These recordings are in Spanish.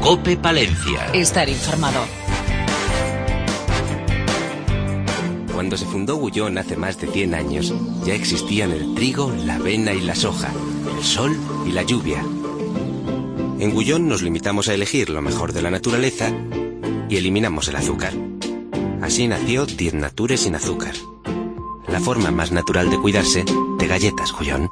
COPE Palencia. Estar informado. Cuando se fundó Gullón hace más de 100 años, ya existían el trigo, la avena y la soja, el sol y la lluvia. En Gullón nos limitamos a elegir lo mejor de la naturaleza y eliminamos el azúcar. Así nació 10 Nature sin azúcar. La forma más natural de cuidarse de galletas Gullón.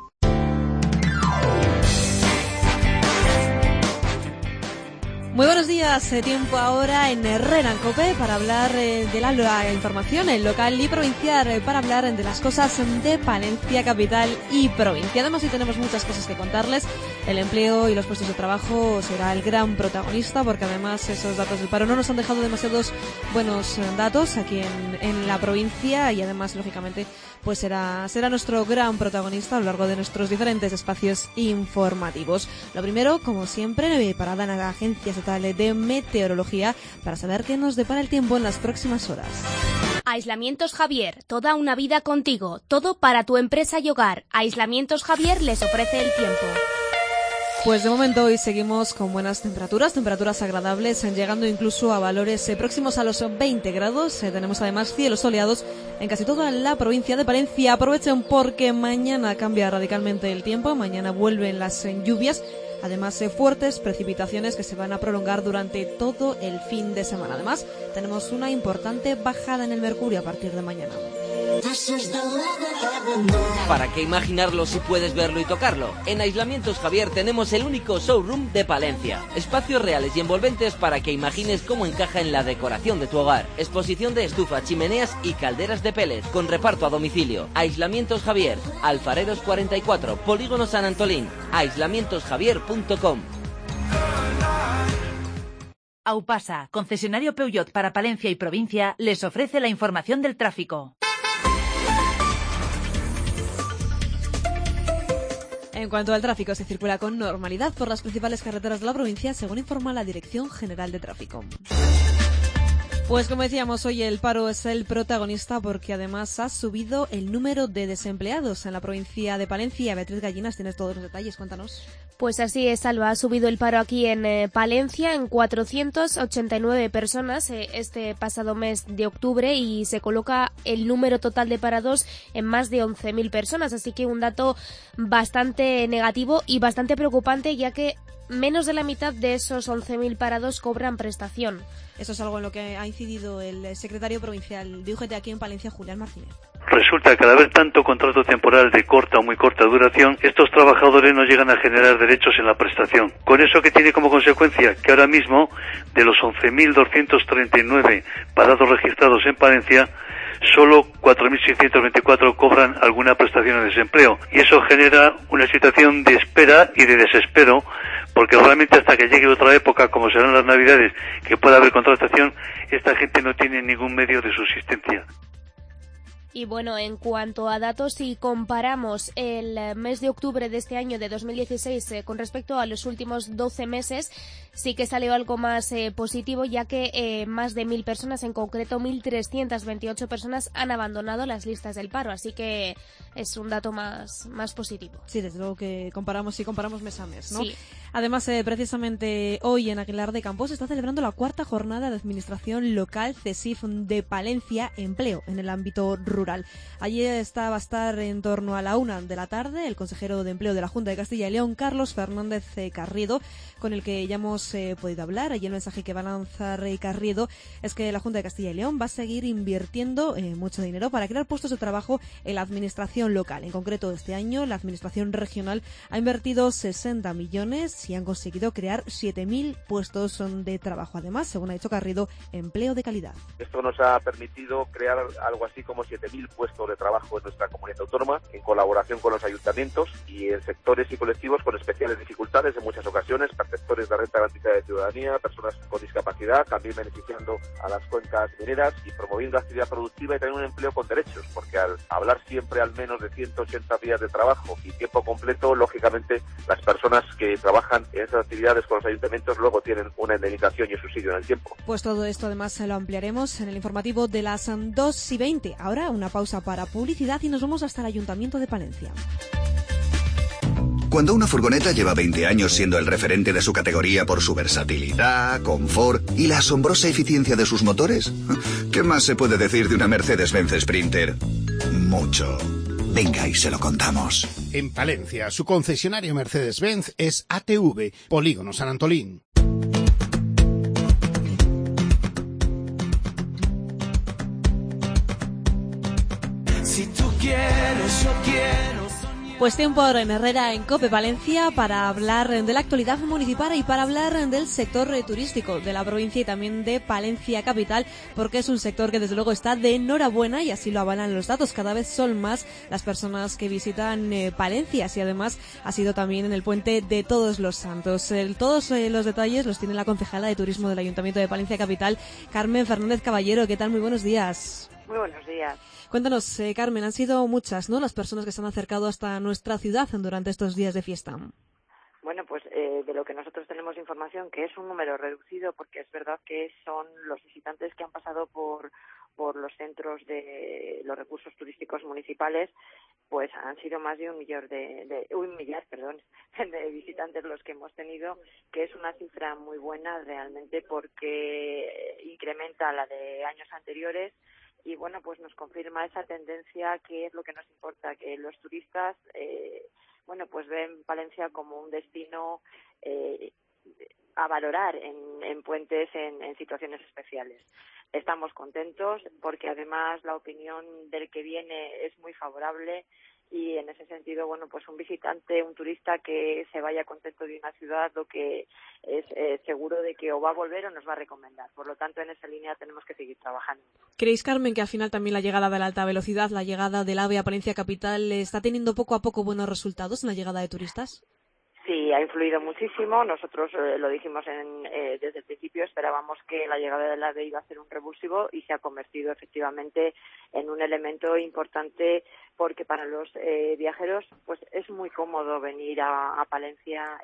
Muy buenos días, tiempo ahora en Herrera en COPE para hablar de la información local y provincial, para hablar de las cosas de Palencia, capital y provincia. Además, hoy tenemos muchas cosas que contarles. El empleo y los puestos de trabajo será el gran protagonista, porque además esos datos del paro no nos han dejado demasiados buenos datos aquí en la provincia, y además, lógicamente, pues será nuestro gran protagonista a lo largo de nuestros diferentes espacios informativos. Lo primero, como siempre, parada en la Agencia Estatal de Meteorología para saber qué nos depara el tiempo en las próximas horas. Aislamientos Javier, toda una vida contigo, todo para tu empresa y hogar. Aislamientos Javier les ofrece el tiempo. Pues de momento hoy seguimos con buenas temperaturas agradables, llegando incluso a valores próximos a los 20 grados. Tenemos además cielos soleados en casi toda la provincia de Palencia. Aprovechen porque mañana cambia radicalmente el tiempo, mañana vuelven las lluvias. Además, fuertes precipitaciones que se van a prolongar durante todo el fin de semana. Además, tenemos una importante bajada en el mercurio a partir de mañana. ¿Para qué imaginarlo si puedes verlo y tocarlo? En Aislamientos Javier tenemos el único showroom de Palencia. Espacios reales y envolventes para que imagines cómo encaja en la decoración de tu hogar. Exposición de estufa, chimeneas y calderas de pellet, con reparto a domicilio. Aislamientos Javier, Alfareros 44, Polígono San Antolín. aislamientosjavier.com. Aupasa, concesionario Peugeot para Palencia y provincia, les ofrece la información del tráfico. En cuanto al tráfico, se circula con normalidad por las principales carreteras de la provincia, según informa la Dirección General de Tráfico. Pues como decíamos, hoy el paro es el protagonista porque además ha subido el número de desempleados en la provincia de Palencia. Beatriz Gallinas, tienes todos los detalles, cuéntanos. Pues así es, Alba, ha subido el paro aquí en Palencia en 489 personas este pasado mes de octubre, y se coloca el número total de parados en más de 11.000 personas, así que un dato bastante negativo y bastante preocupante, ya que menos de la mitad de esos 11.000 parados cobran prestación. Eso es algo en lo que ha incidido el secretario provincial de UGT aquí en Palencia, Julián Martínez. Resulta que al haber tanto contrato temporal de corta o muy corta duración, estos trabajadores no llegan a generar derechos en la prestación. Con eso, que tiene como consecuencia que ahora mismo, de los 11.239 parados registrados en Palencia, solo 4.624 cobran alguna prestación de desempleo. Y eso genera una situación de espera y de desespero, porque realmente hasta que llegue otra época, como serán las Navidades, que pueda haber contratación, esta gente no tiene ningún medio de subsistencia. Y bueno, en cuanto a datos, si comparamos el mes de octubre de este año de 2016 con respecto a los últimos 12 meses, sí que salió algo más positivo, ya que más de 1.000 personas, en concreto 1.328 personas, han abandonado las listas del paro, así que es un dato más positivo. Sí, desde luego que comparamos mes a mes, ¿no? Sí. Además, precisamente hoy en Aguilar de Campos se está celebrando la 4ª jornada de Administración Local CESIF de Palencia, Empleo en el ámbito rural. Allí va a estar en torno a la 1 de la tarde el consejero de Empleo de la Junta de Castilla y León, Carlos Fernández Carriedo, con el que ya hemos podido hablar. Allí el mensaje que va a lanzar Carriedo es que la Junta de Castilla y León va a seguir invirtiendo mucho dinero para crear puestos de trabajo en la administración local. En concreto, este año la administración regional ha invertido 60 millones y han conseguido crear 7.000 puestos de trabajo. Además, según ha dicho Carriedo, empleo de calidad. Esto nos ha permitido crear algo así como 7.000 puestos de trabajo en nuestra comunidad autónoma, en colaboración con los ayuntamientos y en sectores y colectivos con especiales dificultades en muchas ocasiones, perceptores de renta garantizada de ciudadanía, personas con discapacidad, también beneficiando a las cuencas mineras y promoviendo actividad productiva y también un empleo con derechos, porque al hablar siempre al menos de 180 días de trabajo y tiempo completo, lógicamente las personas que trabajan en esas actividades con los ayuntamientos luego tienen una indemnización y un subsidio en el tiempo. Pues todo esto además lo ampliaremos en el informativo de las 2:20. Ahora una pausa para publicidad y nos vamos hasta el Ayuntamiento de Palencia. Cuando una furgoneta lleva 20 años siendo el referente de su categoría por su versatilidad, confort y la asombrosa eficiencia de sus motores, ¿qué más se puede decir de una Mercedes-Benz Sprinter? Mucho. Venga y se lo contamos. En Palencia, su concesionario Mercedes-Benz es ATV, Polígono San Antolín. Si tú quieres, yo quiero. Pues tiempo ahora en Herrera, en COPE Palencia, para hablar de la actualidad municipal y para hablar del sector turístico de la provincia y también de Palencia capital, porque es un sector que desde luego está de enhorabuena y así lo avalan los datos. Cada vez son más las personas que visitan Palencia y además ha sido también en el puente de Todos los Santos. Todos los detalles los tiene la concejala de turismo del Ayuntamiento de Palencia capital, Carmen Fernández Caballero. ¿Qué tal? Muy buenos días. Muy buenos días. Cuéntanos, Carmen, han sido muchas, ¿no?, las personas que se han acercado hasta nuestra ciudad durante estos días de fiesta. Bueno, pues de lo que nosotros tenemos información, que es un número reducido, porque es verdad que son los visitantes que han pasado por los centros de los recursos turísticos municipales, pues han sido más de un millar de visitantes los que hemos tenido, que es una cifra muy buena realmente porque incrementa la de años anteriores. Y bueno, pues nos confirma esa tendencia que es lo que nos importa, que los turistas, pues ven Palencia como un destino a valorar en puentes, en situaciones especiales. Estamos contentos porque además la opinión del que viene es muy favorable y en ese sentido, pues un visitante, un turista que se vaya contento de una ciudad, lo que es seguro de que o va a volver o nos va a recomendar. Por lo tanto, en esa línea tenemos que seguir trabajando. ¿Creéis, Carmen, que al final también la llegada de la alta velocidad, la llegada del AVE a Palencia capital, está teniendo poco a poco buenos resultados en la llegada de turistas? Sí, ha influido muchísimo. Nosotros lo dijimos desde el principio, esperábamos que la llegada del AVE iba a ser un revulsivo y se ha convertido efectivamente en un elemento importante porque para los viajeros pues es muy cómodo venir a Palencia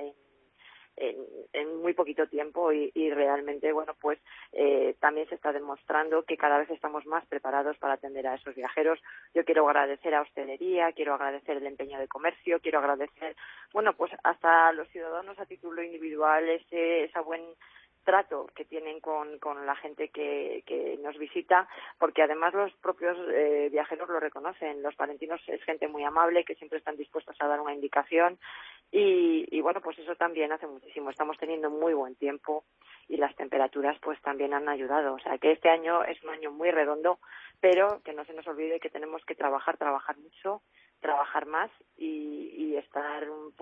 en muy poquito tiempo y realmente también se está demostrando que cada vez estamos más preparados para atender a esos viajeros. Yo quiero agradecer a hostelería, quiero agradecer el empeño de comercio, quiero agradecer hasta a los ciudadanos a título individual ese buen trato que tienen con la gente que nos visita, porque además los propios viajeros lo reconocen. Los palentinos es gente muy amable, que siempre están dispuestos a dar una indicación y pues eso también hace muchísimo. Estamos teniendo muy buen tiempo y las temperaturas pues también han ayudado. O sea que este año es un año muy redondo, pero que no se nos olvide que tenemos que trabajar mucho, trabajar más y estar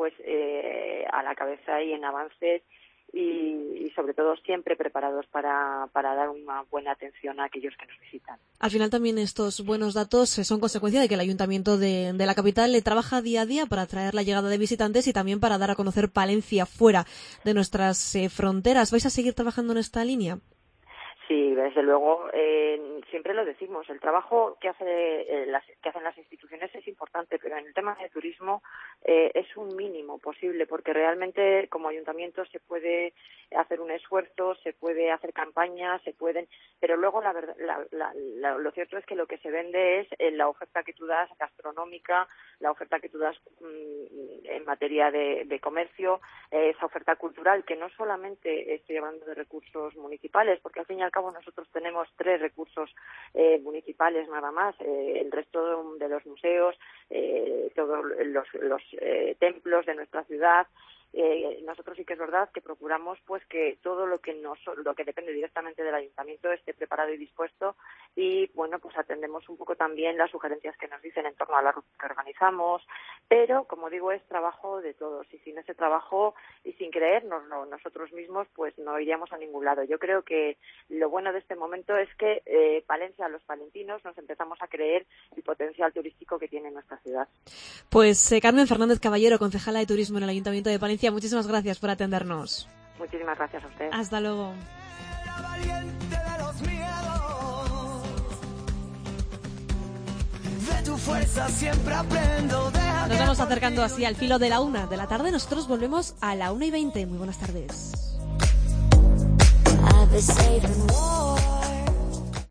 a la cabeza y en avances y sobre todo siempre preparados para dar una buena atención a aquellos que nos visitan. Al final también estos buenos datos son consecuencia de que el Ayuntamiento de la capital le trabaja día a día para atraer la llegada de visitantes y también para dar a conocer Palencia fuera de nuestras fronteras. ¿Vais a seguir trabajando en esta línea? Sí, desde luego, siempre lo decimos, el trabajo que hacen las instituciones es importante, pero en el tema de turismo es un mínimo posible, porque realmente como ayuntamiento se puede hacer un esfuerzo, se puede hacer campañas, pero luego la verdad, lo cierto es que lo que se vende es la oferta que tú das gastronómica, la oferta que tú das en materia de comercio, esa oferta cultural, que no solamente estoy hablando de recursos municipales, porque al fin y al cabo nosotros tenemos 3 recursos municipales nada más, el resto de los museos, todos los templos de nuestra ciudad. Nosotros sí que es verdad que procuramos que todo lo que depende directamente del ayuntamiento esté preparado y dispuesto y atendemos un poco también las sugerencias que nos dicen en torno a la ruta que organizamos, pero como digo es trabajo de todos y sin ese trabajo y sin creérnoslo nosotros mismos pues no iríamos a ningún lado. Yo creo que lo bueno de este momento es que Palencia, los palentinos nos empezamos a creer el potencial turístico que tiene nuestra ciudad. Pues Carmen Fernández Caballero, concejala de turismo en el Ayuntamiento de Palencia, muchísimas gracias por atendernos. Muchísimas gracias a usted. Hasta luego. Nos vamos acercando así al filo de la 1 de la tarde. Nosotros volvemos a la 1:20. Muy buenas tardes.